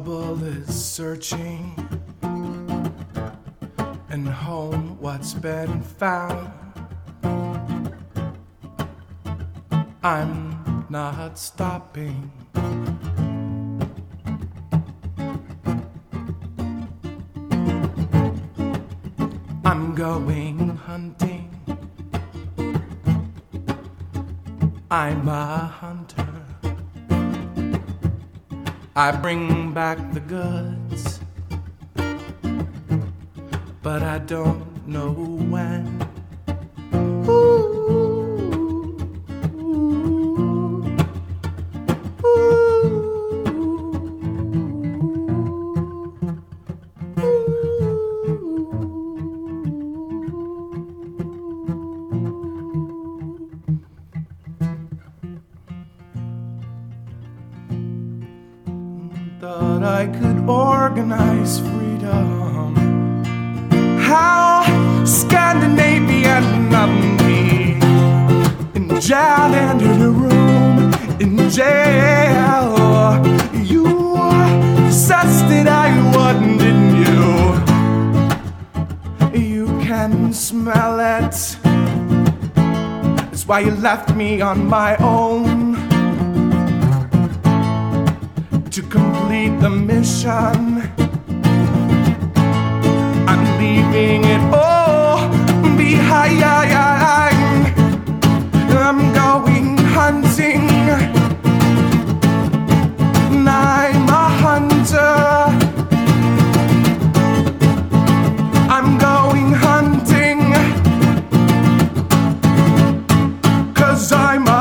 trouble is searching, and home what's been found. I'm not stopping. I'm going hunting. I'm a hunter. I bring back the goods, but I don't know when. Thought I could organize freedom. How Scandinavian of me. In jail, entered a room in jail. You sussed that I wouldn't, didn't you? You can smell it. That's why you left me on my own to complete the mission. I'm leaving it all behind. I'm going hunting. I'm a hunter. I'm going hunting, 'cause I'm a